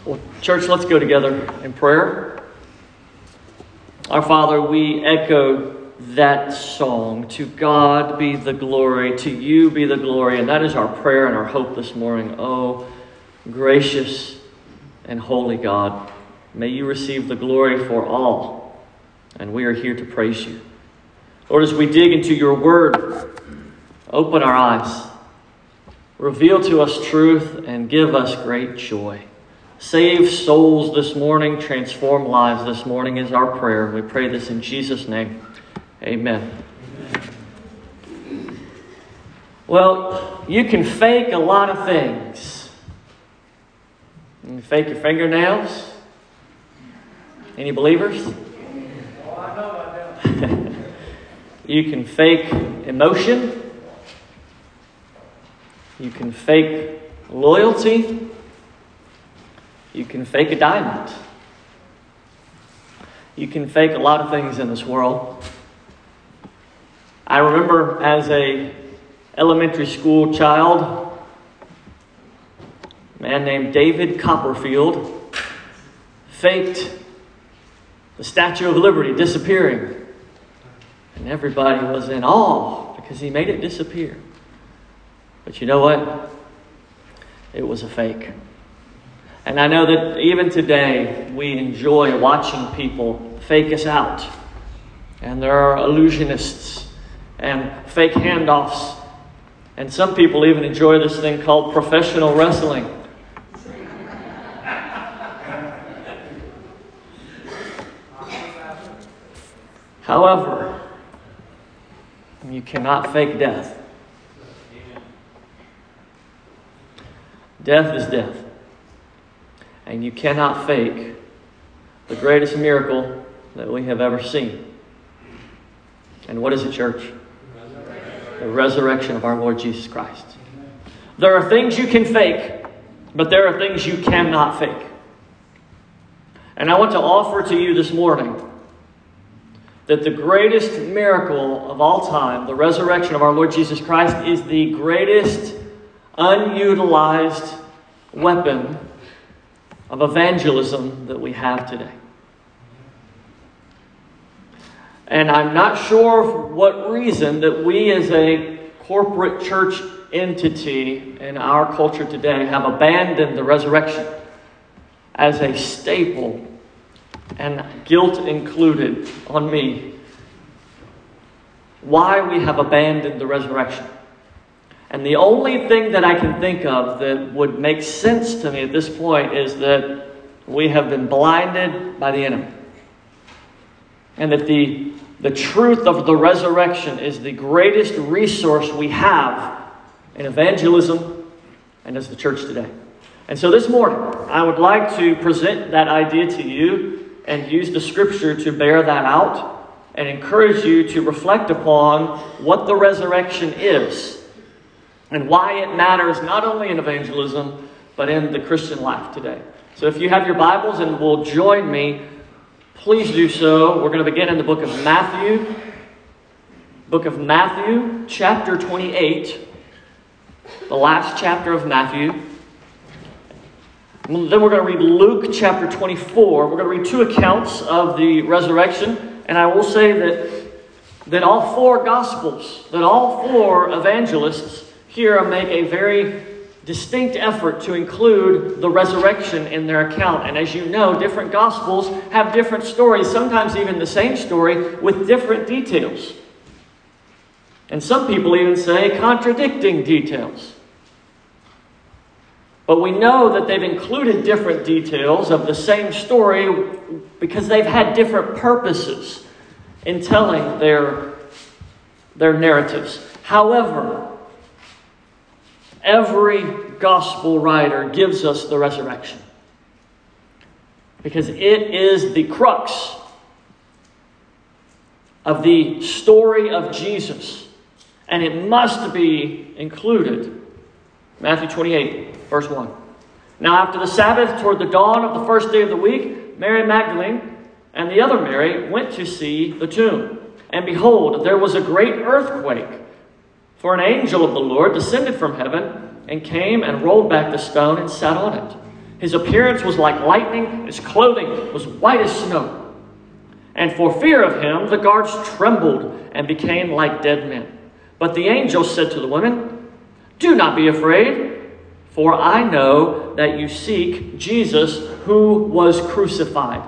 Well, church, let's go together in prayer. Our Father, we echo that song. To God be the glory, to you be the glory. And that is our prayer and our hope this morning. Oh, gracious and holy God, may you receive the glory for all. And we are here to praise you. Lord, as we dig into your word, open our eyes. Reveal to us truth and give us great joy. Save souls this morning, transform lives this morning is our prayer. We pray this in Jesus' name. Amen. Well, you can fake a lot of things. You can fake your fingernails. Any believers? You can fake emotion. You can fake loyalty. You can fake a diamond. You can fake a lot of things in this world. I remember as a elementary school child, a man named David Copperfield faked the Statue of Liberty disappearing. And everybody was in awe because he made it disappear. But you know what? It was a fake. And I know that even today we enjoy watching people fake us out. And there are illusionists and fake handoffs. And some people even enjoy this thing called professional wrestling. However, you cannot fake death. Death is death. And you cannot fake the greatest miracle that we have ever seen. And what is it, church? The resurrection of our Lord Jesus Christ. There are things you can fake, but there are things you cannot fake. And I want to offer to you this morning that the greatest miracle of all time, the resurrection of our Lord Jesus Christ, is the greatest unutilized weapon of evangelism that we have today. And I'm not sure for what reason that we as a corporate church entity in our culture today have abandoned the resurrection as a staple, and guilt included on me. Why we have abandoned the resurrection. And the only thing that I can think of that would make sense to me at this point is that we have been blinded by the enemy. And that the truth of the resurrection is the greatest resource we have in evangelism and as the church today. And so this morning, I would like to present that idea to you and use the scripture to bear that out and encourage you to reflect upon what the resurrection is. And why it matters not only in evangelism, but in the Christian life today. So if you have your Bibles and will join me, please do so. We're going to begin in the book of Matthew. Book of Matthew, chapter 28. The last chapter of Matthew. Then we're going to read Luke chapter 24. We're going to read two accounts of the resurrection. And I will say that all four Gospels, that all four evangelists here make a very distinct effort to include the resurrection in their account. And as you know, different Gospels have different stories, sometimes even the same story with different details. And some people even say contradicting details. But we know that they've included different details of the same story because they've had different purposes in telling their narratives. However, every gospel writer gives us the resurrection because it is the crux of the story of Jesus, and it must be included. Matthew 28, verse 1. Now after the Sabbath, toward the dawn of the first day of the week, Mary Magdalene and the other Mary went to see the tomb. And behold, there was a great earthquake, for an angel of the Lord descended from heaven and came and rolled back the stone and sat on it. His appearance was like lightning, his clothing was white as snow. And for fear of him, the guards trembled and became like dead men. But the angel said to the women, "Do not be afraid, for I know that you seek Jesus who was crucified."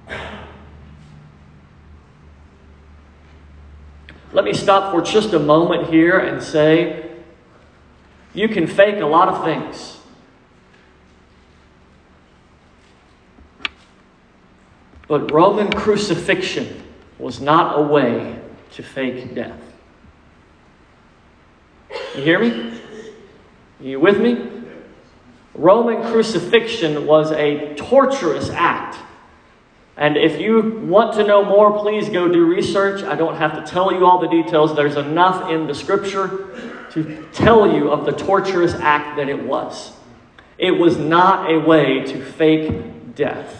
Let me stop for just a moment here and say, you can fake a lot of things. But Roman crucifixion was not a way to fake death. You hear me? Are you with me? Roman crucifixion was a torturous act. And if you want to know more, please go do research. I don't have to tell you all the details. There's enough in the scripture to tell you of the torturous act that it was. It was not a way to fake death.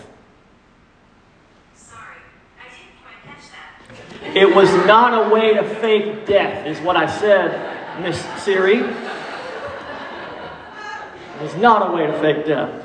It was not a way to fake death, is what I said, Miss Siri. It was not a way to fake death.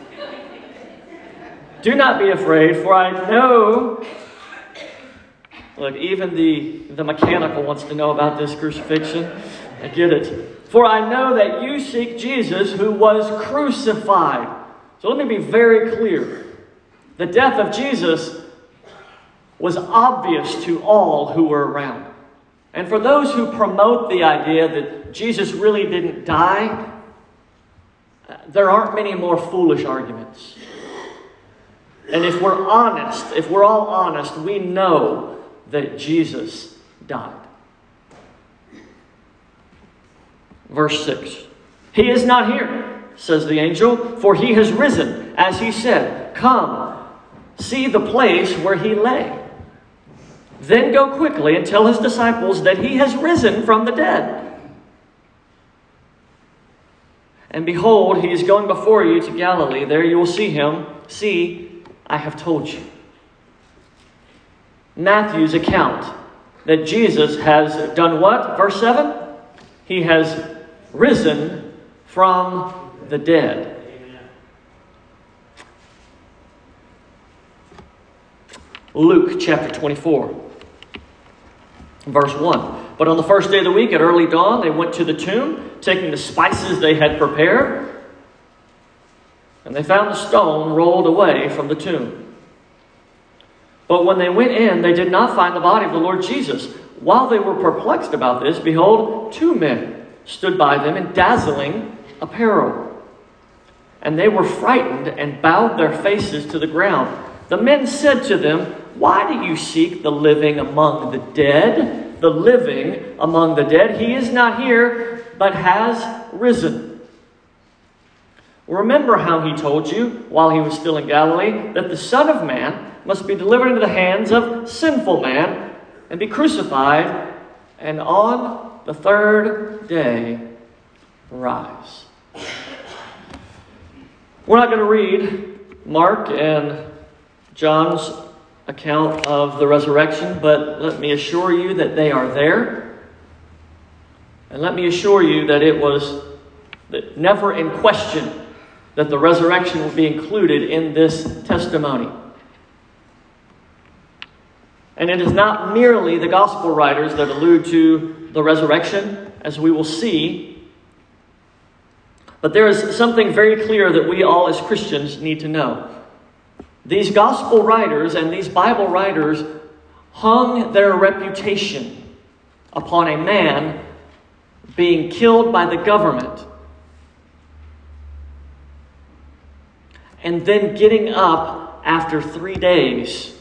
Do not be afraid, for I know... Look, even the mechanical wants to know about this crucifixion. I get it. For I know that you seek Jesus who was crucified. So let me be very clear. The death of Jesus was obvious to all who were around. And for those who promote the idea that Jesus really didn't die, there aren't many more foolish arguments. And if we're honest, if we're all honest, we know that Jesus died. Verse 6. He is not here, says the angel, for he has risen, as he said. Come, see the place where he lay. Then go quickly and tell his disciples that he has risen from the dead. And behold, he is going before you to Galilee. There you will see him. See, I have told you. Matthew's account that Jesus has done what? Verse 7? He has risen from the dead. Luke chapter 24. Verse 1. But on the first day of the week at early dawn, they went to the tomb, taking the spices they had prepared, and they found the stone rolled away from the tomb. But when they went in, they did not find the body of the Lord Jesus. While they were perplexed about this, behold, two men stood by them in dazzling apparel. And they were frightened and bowed their faces to the ground. The men said to them, "Why do you seek the living among the dead? The living among the dead? He is not here, but has risen. Remember how he told you, while he was still in Galilee, that the Son of Man must be delivered into the hands of sinful man and be crucified, and on the third day rise." We're not going to read Mark and John's account of the resurrection, but let me assure you that they are there. And let me assure you that it was never in question that the resurrection will be included in this testimony. And it is not merely the gospel writers that allude to the resurrection, as we will see, but there is something very clear that we all as Christians need to know. These gospel writers and these Bible writers hung their reputation upon a man being killed by the government and then getting up after 3 days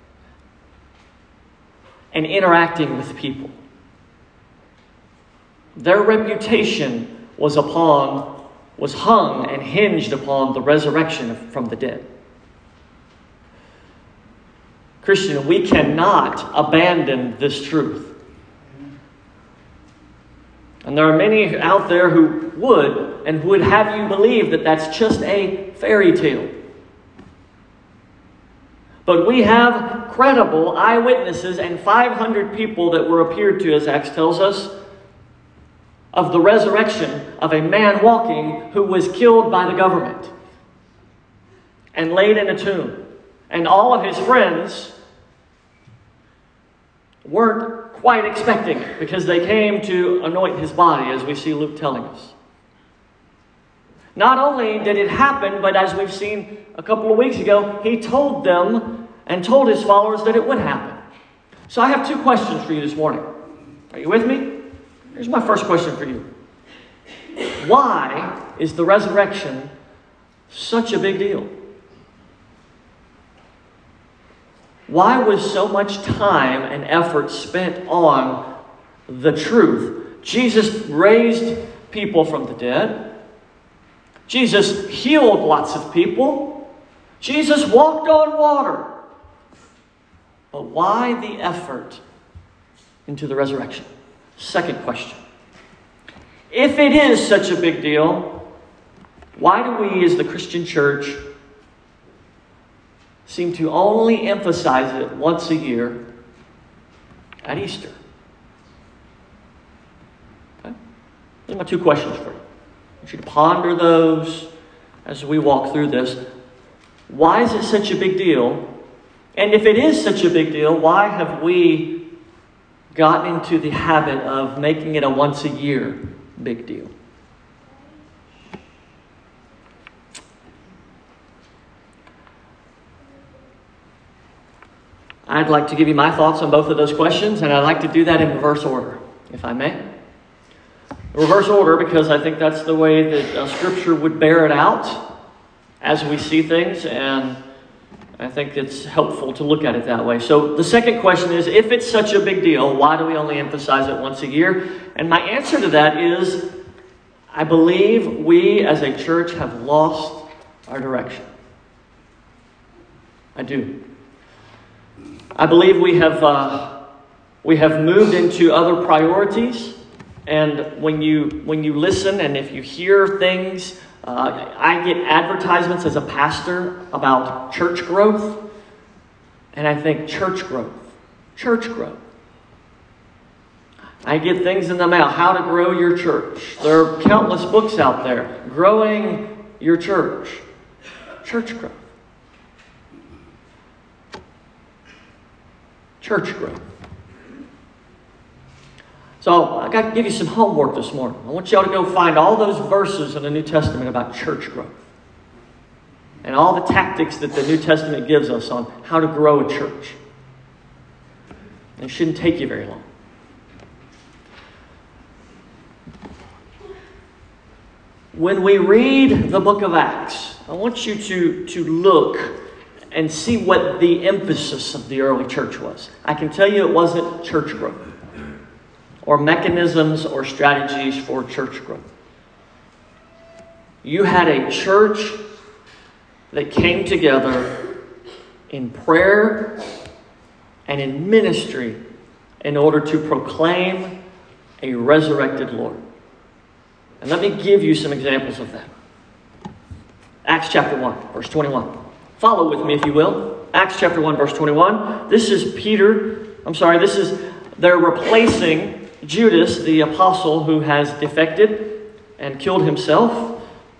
and interacting with people. Their reputation was hung and hinged upon the resurrection from the dead. Christian, we cannot abandon this truth. And there are many out there who would have you believe that that's just a fairy tale. But we have credible eyewitnesses and 500 people that were appeared to, as Acts tells us, of the resurrection of a man walking who was killed by the government. and laid in a tomb. And all of his friends weren't quite expecting it because they came to anoint his body, as we see Luke telling us. Not only did it happen, but as we've seen a couple of weeks ago, he told them and told his followers that it would happen. So I have two questions for you this morning. Are you with me? Here's my first question for you. Why is the resurrection such a big deal? Why was so much time and effort spent on the truth? Jesus raised people from the dead. Jesus healed lots of people. Jesus walked on water. But why the effort into the resurrection? Second question. If it is such a big deal, why do we as the Christian church seem to only emphasize it once a year at Easter? Okay? Those are my two questions for you. I want you to ponder those as we walk through this. Why is it such a big deal? And if it is such a big deal, why have we gotten into the habit of making it a once a year big deal? I'd like to give you my thoughts on both of those questions, and I'd like to do that in reverse order, if I may. Reverse order, because I think that's the way that Scripture would bear it out as we see things, and I think it's helpful to look at it that way. So the second question is, if it's such a big deal, why do we only emphasize it once a year? And my answer to that is, I believe we as a church have lost our direction. I do. I believe we have moved into other priorities, and when you listen and if you hear things, I get advertisements as a pastor about church growth, and I think church growth. I get things in the mail, how to grow your church. There are countless books out there, growing your church growth. Church growth. So I got to give you some homework this morning. I want y'all to go find all those verses in the New Testament about church growth. And all the tactics that the New Testament gives us on how to grow a church. It shouldn't take you very long. When we read the book of Acts, I want you to look and see what the emphasis of the early church was. I can tell you it wasn't church growth or mechanisms or strategies for church growth. You had a church that came together in prayer and in ministry in order to proclaim a resurrected Lord. And let me give you some examples of that. Acts chapter 1, verse 21. Follow with me if you will. Acts chapter 1, verse 21. They're replacing Judas, the apostle who has defected and killed himself.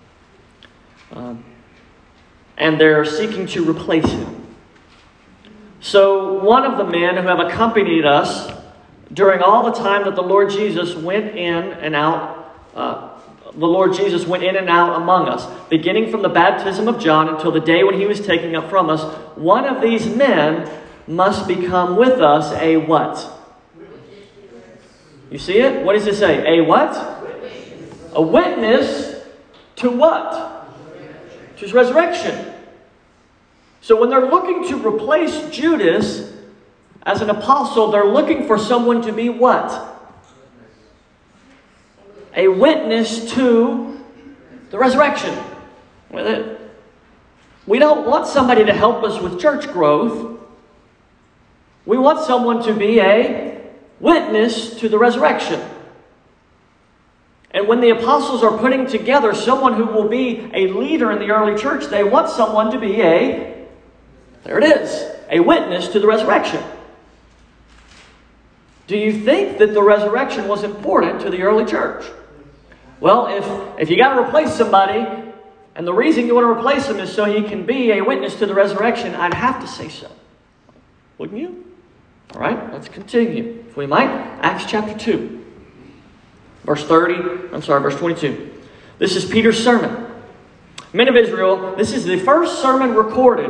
And they're seeking to replace him. So one of the men who have accompanied us during all the time that the Lord Jesus went in and out among us, beginning from the baptism of John until the day when he was taken up from us, one of these men must become with us a what? You see it? What does it say? A what? A witness to what? To his resurrection. So when they're looking to replace Judas as an apostle, they're looking for someone to be what? A witness to the resurrection. We don't want somebody to help us with church growth. We want someone to be a witness to the resurrection. And when the apostles are putting together someone who will be a leader in the early church, they want someone to be a witness to the resurrection. Do you think that the resurrection was important to the early church? Well, if you got to replace somebody, And the reason you want to replace him is so he can be a witness to the resurrection. I'd have to say so. Wouldn't you? All right, let's continue, if we might. Acts chapter 2. Verse 22. This is Peter's sermon. Men of Israel, this is the first sermon recorded.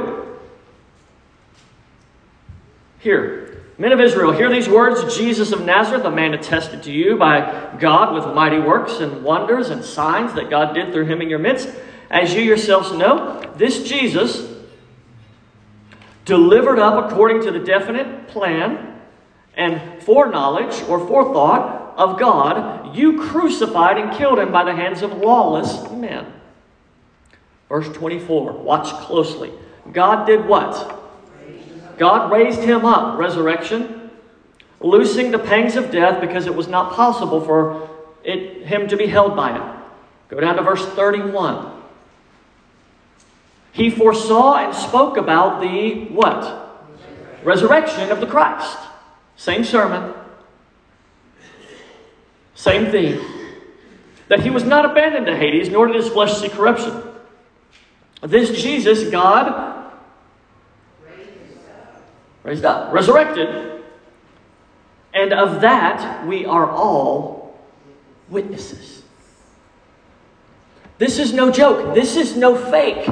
Here. Men of Israel, hear these words. Jesus of Nazareth, a man attested to you by God with mighty works and wonders and signs that God did through him in your midst. As you yourselves know, this Jesus, delivered up according to the definite plan and foreknowledge or forethought of God, you crucified and killed him by the hands of lawless men. Verse 24, watch closely. God did what? God raised him up, resurrection, loosing the pangs of death because it was not possible for him to be held by it. Go down to verse 31. He foresaw and spoke about the what? Resurrection of the Christ. Same sermon. Same theme. That he was not abandoned to Hades, nor did his flesh see corruption. This Jesus, God raised up, resurrected. And of that, we are all witnesses. This is no joke. This is no fake.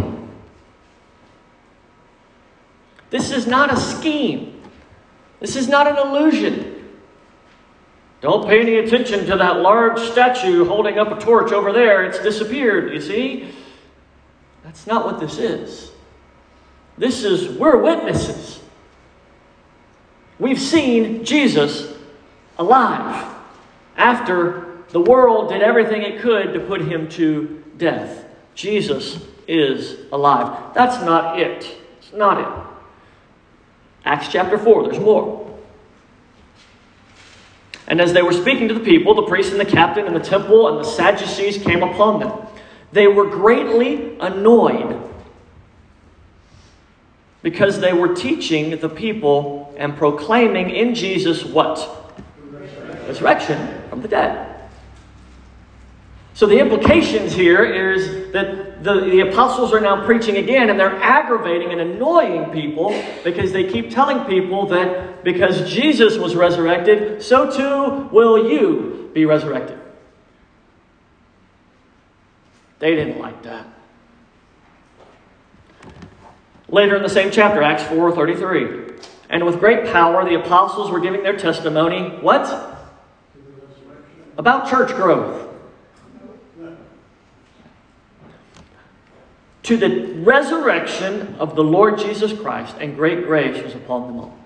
This is not a scheme. This is not an illusion. Don't pay any attention to that large statue holding up a torch over there. It's disappeared, you see? That's not what this is. We're witnesses. We've seen Jesus alive after the world did everything it could to put him to death. Jesus is alive. That's not it. It's not it. Acts chapter 4, there's more. And as they were speaking to the people, the priest and the captain and the temple and the Sadducees came upon them. They were greatly annoyed because they were teaching the people and proclaiming in Jesus what? Resurrection from the dead. So the implications here is that the apostles are now preaching again, and they're aggravating and annoying people because they keep telling people that because Jesus was resurrected, so too will you be resurrected. They didn't like that. Later in the same chapter, Acts 4:33. And with great power the apostles were giving their testimony, what? About church growth. To the resurrection of the Lord Jesus Christ, and great grace was upon them all.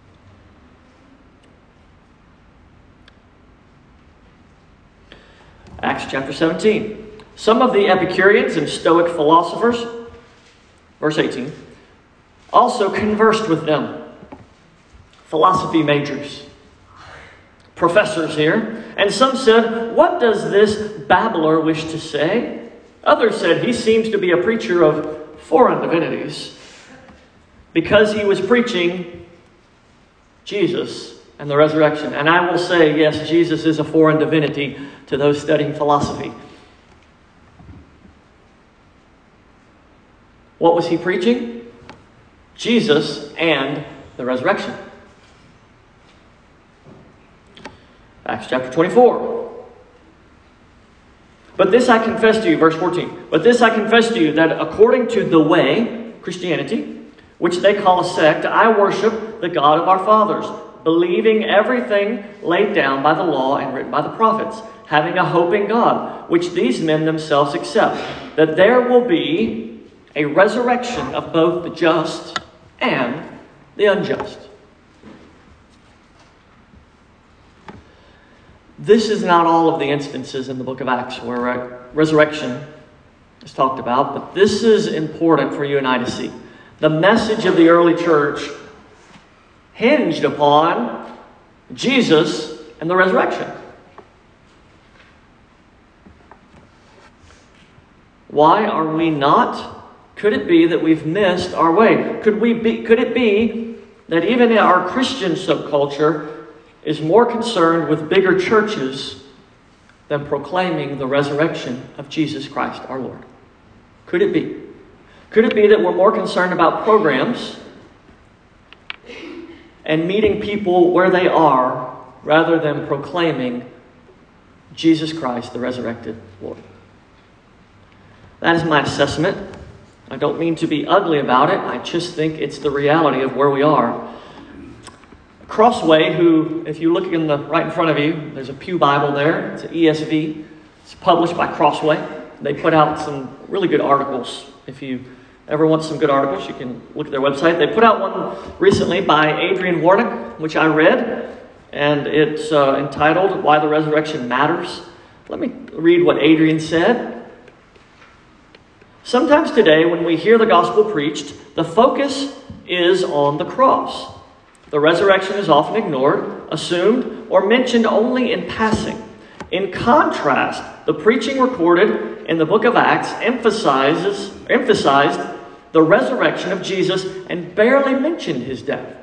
Acts chapter 17. Some of the Epicureans and Stoic philosophers, verse 18, also conversed with them. Philosophy majors, professors here. And some said, what does this babbler wish to say? Others said, he seems to be a preacher of foreign divinities because he was preaching Jesus and the resurrection. And I will say, yes, Jesus is a foreign divinity to those studying philosophy. What was he preaching? Jesus and the resurrection. Acts chapter 24. But this I confess to you, verse 14. But this I confess to you, that according to the way, Christianity, which they call a sect, I worship the God of our fathers, believing everything laid down by the law and written by the prophets, having a hope in God, which these men themselves accept, that there will be a resurrection of both the just and the unjust. This is not all of the instances in the book of Acts where resurrection is talked about, but this is important for you and I to see. The message of the early church hinged upon Jesus and the resurrection. Why are we not? Could it be that we've missed our way? Could it be that even our Christian subculture is more concerned with bigger churches than proclaiming the resurrection of Jesus Christ our Lord? Could it be? Could it be that we're more concerned about programs and meeting people where they are rather than proclaiming Jesus Christ, the resurrected Lord? That is my assessment. I don't mean to be ugly about it. I just think it's the reality of where we are. Crossway, who, if you look right in front of you, there's a Pew Bible there. It's an ESV. It's published by Crossway. They put out some really good articles. If you ever want some good articles, you can look at their website. They put out one recently by Adrian Warnock, which I read, and it's entitled Why the Resurrection Matters. Let me read what Adrian said. Sometimes today, when we hear the gospel preached, the focus is on the cross. The resurrection is often ignored, assumed, or mentioned only in passing. In contrast, the preaching recorded in the book of Acts emphasized the resurrection of Jesus and barely mentioned his death.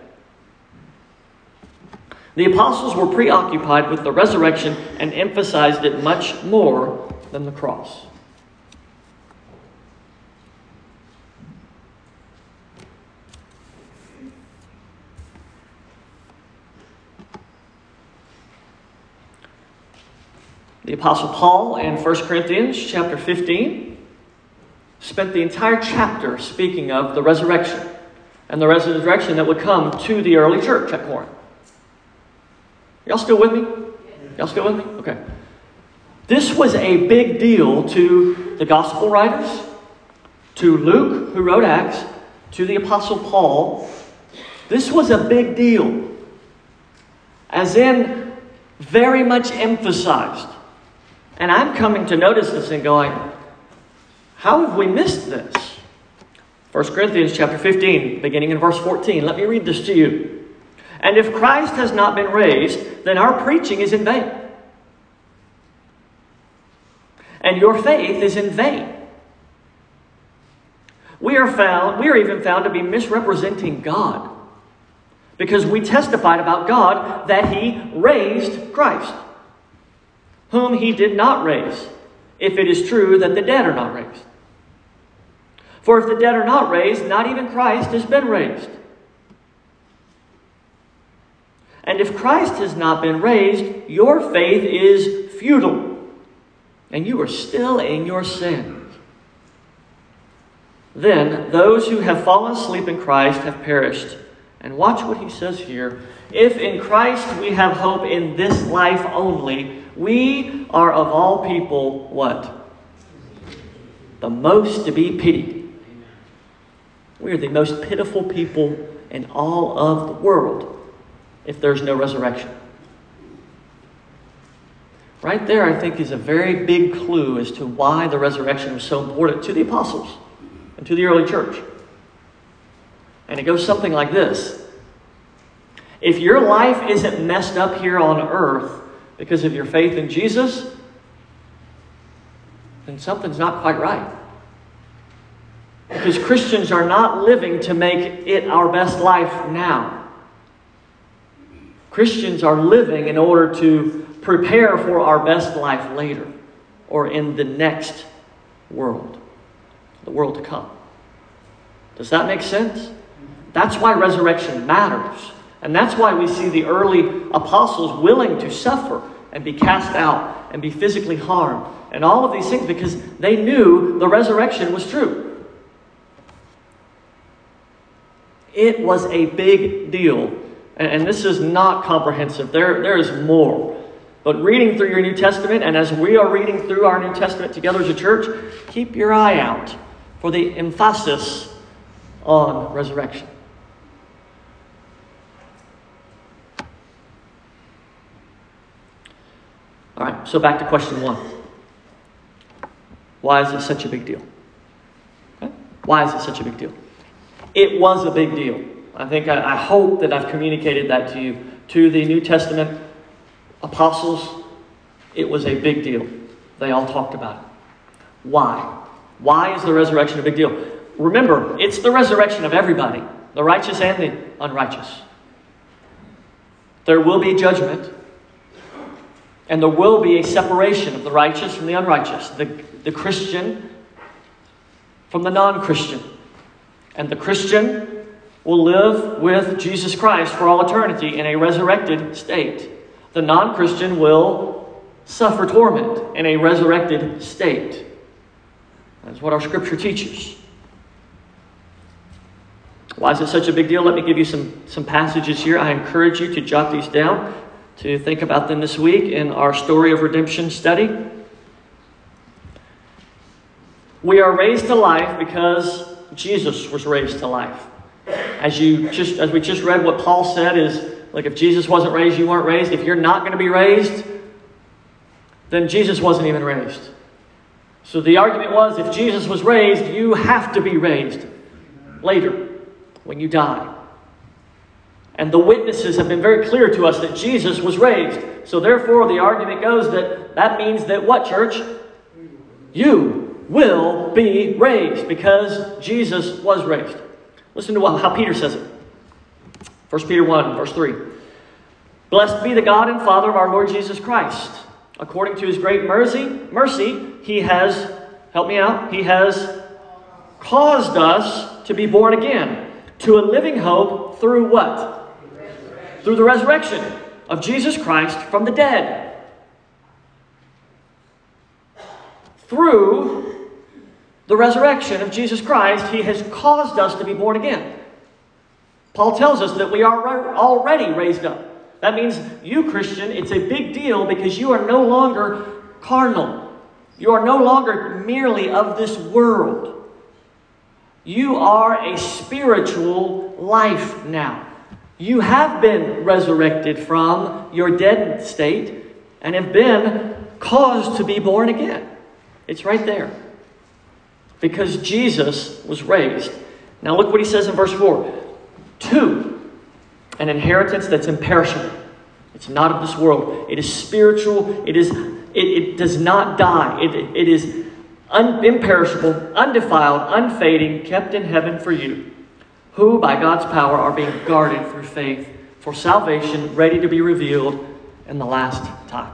The apostles were preoccupied with the resurrection and emphasized it much more than the cross. The Apostle Paul in 1 Corinthians chapter 15 spent the entire chapter speaking of the resurrection and the resurrection that would come to the early church at Corinth. Y'all still with me? Y'all still with me? Okay. This was a big deal to the gospel writers, to Luke, who wrote Acts, to the Apostle Paul. This was a big deal. As in, very much emphasized. And I'm coming to notice this and going, how have we missed this? 1 Corinthians chapter 15, beginning in verse 14. Let me read this to you. And if Christ has not been raised, then our preaching is in vain. And your faith is in vain. We are even found to be misrepresenting God, because we testified about God that he raised Christ, whom he did not raise, if it is true that the dead are not raised. For if the dead are not raised, not even Christ has been raised. And if Christ has not been raised, your faith is futile, and you are still in your sins. Then those who have fallen asleep in Christ have perished. And watch what he says here. If in Christ we have hope in this life only, we are of all people, what? The most to be pitied. We are the most pitiful people in all of the world if there's no resurrection. Right there, I think, is a very big clue as to why the resurrection was so important to the apostles and to the early church. And it goes something like this. If your life isn't messed up here on earth because of your faith in Jesus, then something's not quite right. Because Christians are not living to make it our best life now. Christians are living in order to prepare for our best life later, or in the next world, the world to come. Does that make sense? That's why resurrection matters. And that's why we see the early apostles willing to suffer and be cast out and be physically harmed and all of these things, because they knew the resurrection was true. It was a big deal. And this is not comprehensive. There is more. But reading through your New Testament, and as we are reading through our New Testament together as a church, keep your eye out for the emphasis on resurrection. All right, so back to question 1. Why is it such a big deal? Okay? Why is it such a big deal? It was a big deal. I hope that I've communicated that to you. To the New Testament apostles, it was a big deal. They all talked about it. Why? Why is the resurrection a big deal? Remember, it's the resurrection of everybody, the righteous and the unrighteous. There will be judgment, and there will be a separation of the righteous from the unrighteous. The Christian from the non-Christian. And the Christian will live with Jesus Christ for all eternity in a resurrected state. The non-Christian will suffer torment in a resurrected state. That's what our Scripture teaches. Why is it such a big deal? Let me give you some passages here. I encourage you to jot these down, to think about them this week in our Story of Redemption study. We are raised to life because Jesus was raised to life. As we just read, what Paul said is, like, if Jesus wasn't raised, you weren't raised. If you're not going to be raised, then Jesus wasn't even raised. So the argument was, if Jesus was raised, you have to be raised later when you die. And the witnesses have been very clear to us that Jesus was raised. So therefore, the argument goes that means that what, church? You will be raised because Jesus was raised. Listen to how Peter says it. 1 Peter 1, verse 3. Blessed be the God and Father of our Lord Jesus Christ. According to His great mercy, He has, help me out, He has caused us to be born again to a living hope through what? Through the resurrection of Jesus Christ from the dead. Through the resurrection of Jesus Christ, He has caused us to be born again. Paul tells us that we are already raised up. That means you, Christian, it's a big deal because you are no longer carnal. You are no longer merely of this world. You are a spiritual life now. You have been resurrected from your dead state and have been caused to be born again. It's right there. Because Jesus was raised. Now look what he says in verse 4. To an inheritance that's imperishable. It's not of this world. It is spiritual. It does not die. It is imperishable, undefiled, unfading, kept in heaven for you, who by God's power are being guarded through faith for salvation, ready to be revealed in the last time.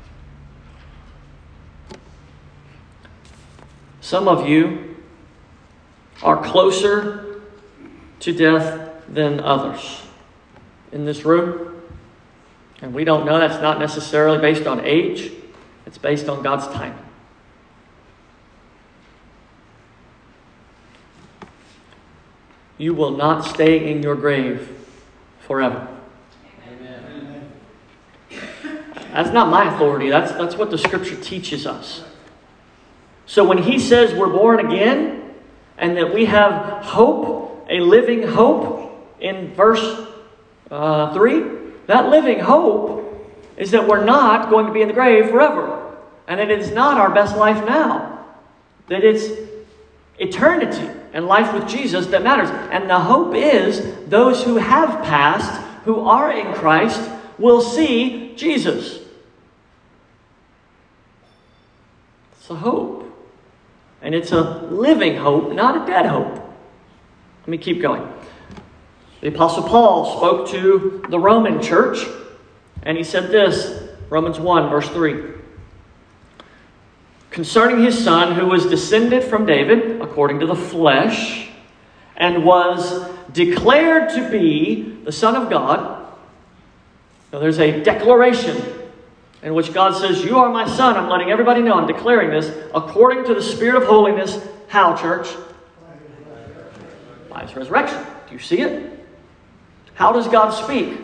Some of you are closer to death than others in this room. And we don't know. That's not necessarily based on age. It's based on God's timing. You will not stay in your grave forever. Amen. That's not my authority. That's what the Scripture teaches us. So when he says we're born again and that we have hope, a living hope in verse 3, that living hope is that we're not going to be in the grave forever. And that it is not our best life now. That it's eternity and life with Jesus that matters. And the hope is those who have passed, who are in Christ, will see Jesus. It's a hope. And it's a living hope, not a dead hope. Let me keep going. The Apostle Paul spoke to the Roman church, and he said this, Romans 1, verse 3. Concerning his Son, who was descended from David, according to the flesh, and was declared to be the Son of God. Now there's a declaration in which God says, you are my Son. I'm letting everybody know. I'm declaring this. According to the Spirit of holiness. How, church? By His resurrection. Do you see it? How does God speak?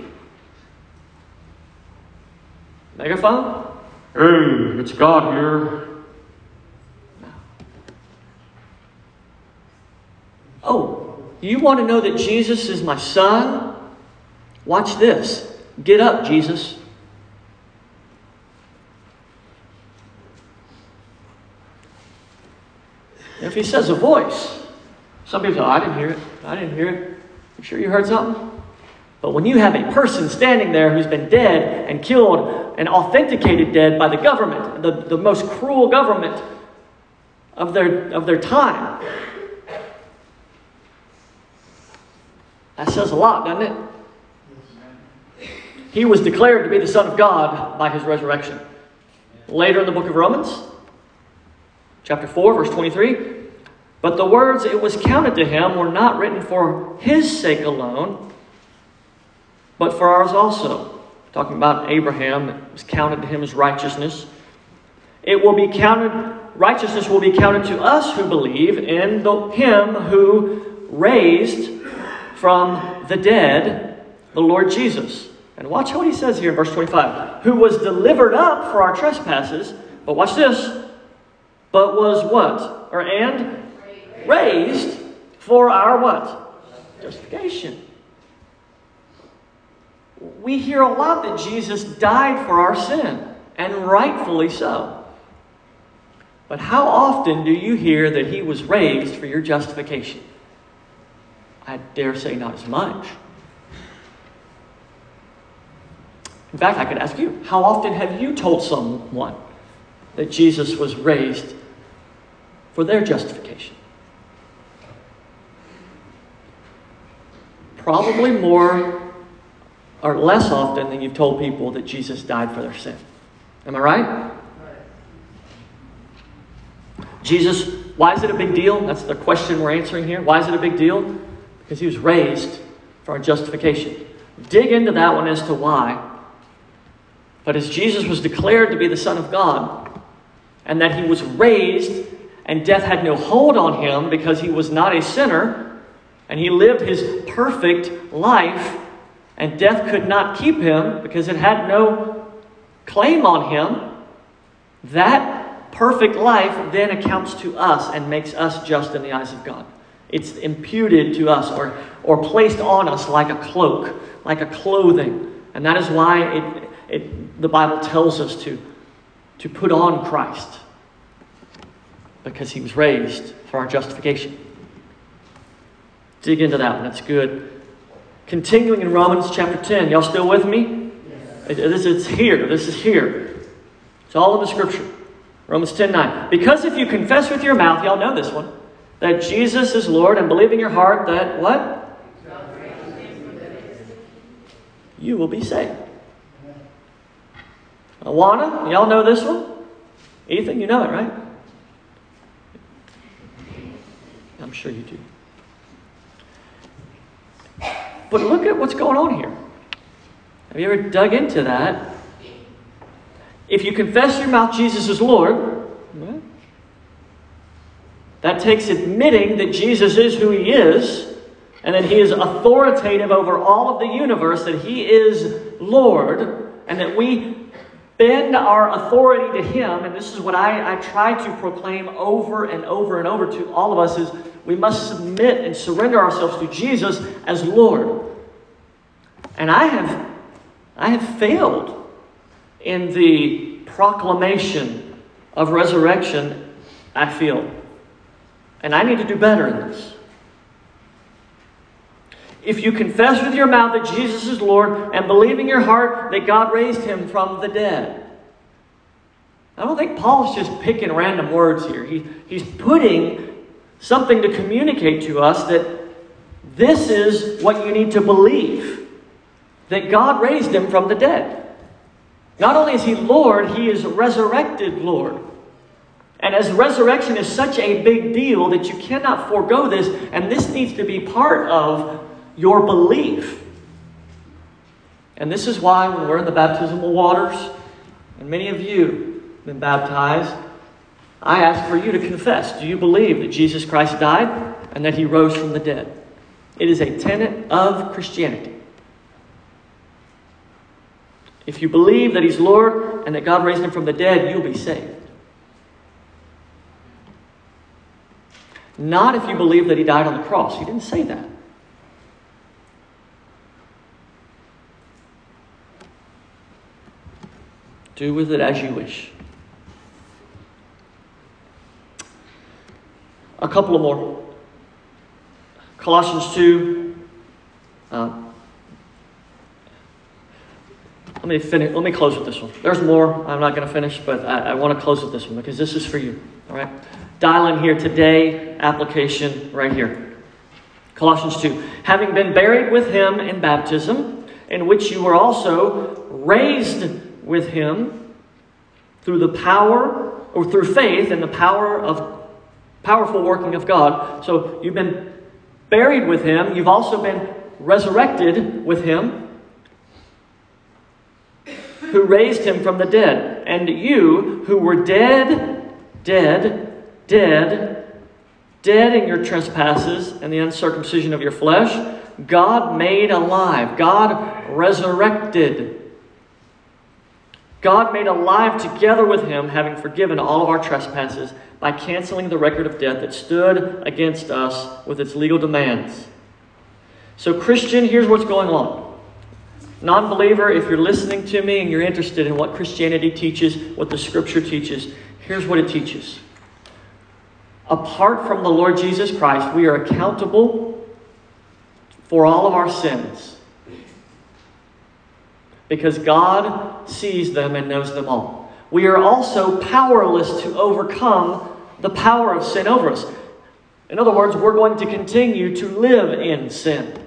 Megaphone? Hey, it's God here. No. Oh, you want to know that Jesus is my Son? Watch this. Get up, Jesus. If he says a voice, some people say, I didn't hear it. I didn't hear it. You sure you heard something? But when you have a person standing there who's been dead and killed and authenticated dead by the government, the most cruel government of their time, that says a lot, doesn't it? He was declared to be the Son of God by His resurrection. Later in the book of Romans, chapter 4, verse 23, But the words, "it was counted to him," were not written for his sake alone, but for ours also. Talking about Abraham, it was counted to him as righteousness. Righteousness will be counted to us who believe in him who raised from the dead the Lord Jesus. And watch what he says here in verse 25. Who was delivered up for our trespasses, but watch this, but was what? And raised for our what? Justification. We hear a lot that Jesus died for our sin, and rightfully so. But how often do you hear that he was raised for your justification? I dare say not as much. In fact, I could ask you, how often have you told someone that Jesus was raised for their justification? Probably more or less often than you've told people that Jesus died for their sin. Am I right? Jesus, why is it a big deal? That's the question we're answering here. Why is it a big deal? Because he was raised for our justification. Dig into that one as to why. But as Jesus was declared to be the Son of God, and that he was raised, and death had no hold on him because he was not a sinner, and he lived his perfect life, and death could not keep him because it had no claim on him, that perfect life then accounts to us and makes us just in the eyes of God. It's imputed to us or placed on us like a cloak, like a clothing. And that is why the Bible tells us to put on Christ, because he was raised for our justification. Dig into that one. That's good. Continuing in Romans chapter 10. Y'all still with me? Yes. It's here. This is here. It's all in the Scripture. Romans 10:9. Because if you confess with your mouth, y'all know this one, that Jesus is Lord, and believe in your heart that what? You will be saved. Awana, y'all know this one? Ethan, you know it, right? I'm sure you do. But look at what's going on here. Have you ever dug into that? If you confess your mouth Jesus is Lord, that takes admitting that Jesus is who he is, and that he is authoritative over all of the universe, that he is Lord, and that we bend our authority to him. And this is what I try to proclaim over and over and over to all of us, is we must submit and surrender ourselves to Jesus as Lord. And I have failed in the proclamation of resurrection, I feel. And I need to do better in this. If you confess with your mouth that Jesus is Lord and believe in your heart that God raised him from the dead. I don't think Paul's just picking random words here. He's putting something to communicate to us that this is what you need to believe. That God raised him from the dead. Not only is he Lord, he is resurrected Lord. And as resurrection is such a big deal that you cannot forego this, and this needs to be part of your belief. And this is why when we're in the baptismal waters, and many of you have been baptized, I ask for you to confess. Do you believe that Jesus Christ died and that he rose from the dead? It is a tenet of Christianity. If you believe that he's Lord and that God raised him from the dead, you'll be saved. Not if you believe that he died on the cross. He didn't say that. Do with it as you wish. A couple of more. Colossians 2. Let me close with this one. There's more. I'm not going to finish, but I want to close with this one because this is for you. All right? Dial in here today. Application right here. Colossians 2. Having been buried with him in baptism, in which you were also raised with him through the power, or through faith in the power of Powerful working of God. So you've been buried with Him. You've also been resurrected with Him, who raised Him from the dead. And you, who were dead in your trespasses and the uncircumcision of your flesh, God made alive. God resurrected. God made alive together with Him, having forgiven all of our trespasses by canceling the record of debt that stood against us with its legal demands. So, Christian, here's what's going on. Non-believer, if you're listening to me and you're interested in what Christianity teaches, what the Scripture teaches, here's what it teaches. Apart from the Lord Jesus Christ, we are accountable for all of our sins, because God sees them and knows them all. We are also powerless to overcome the power of sin over us. In other words, we're going to continue to live in sin.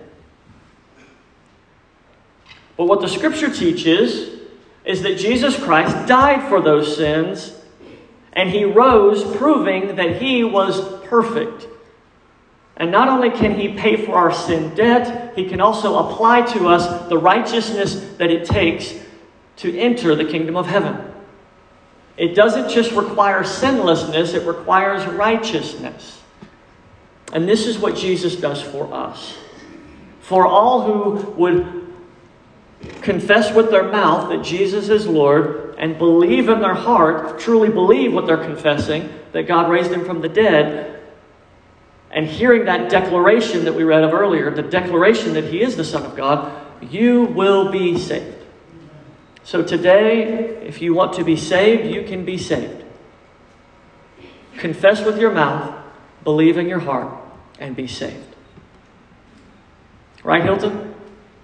But what the Scripture teaches is that Jesus Christ died for those sins, and He rose, proving that He was perfect. And not only can He pay for our sin debt, He can also apply to us the righteousness that it takes to enter the kingdom of heaven. It doesn't just require sinlessness, it requires righteousness. And this is what Jesus does for us. For all who would confess with their mouth that Jesus is Lord and believe in their heart, truly believe what they're confessing, that God raised Him from the dead, and hearing that declaration that we read of earlier, the declaration that He is the Son of God, you will be saved. So today, if you want to be saved, you can be saved. Confess with your mouth, believe in your heart, and be saved. Right, Hilton?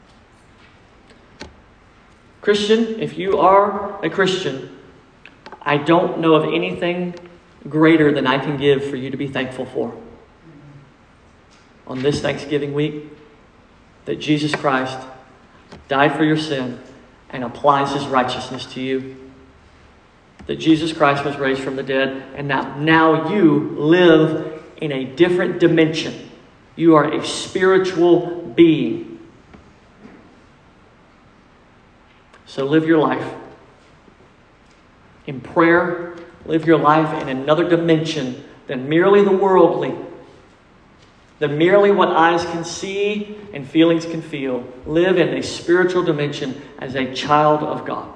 Christian, if you are a Christian, I don't know of anything greater than I can give for you to be thankful for. On this Thanksgiving week, that Jesus Christ died for your sin and applies His righteousness to you. That Jesus Christ was raised from the dead, and now you live in a different dimension. You are a spiritual being. So live your life in prayer. Live your life in another dimension than merely the worldly, than merely what eyes can see and feelings can feel. Live in a spiritual dimension as a child of God.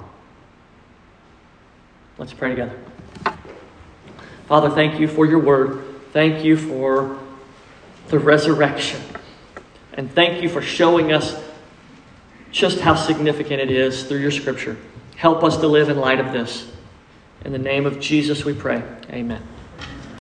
Let's pray together. Father, thank You for Your word. Thank You for the resurrection. And thank You for showing us just how significant it is through Your Scripture. Help us to live in light of this. In the name of Jesus we pray. Amen.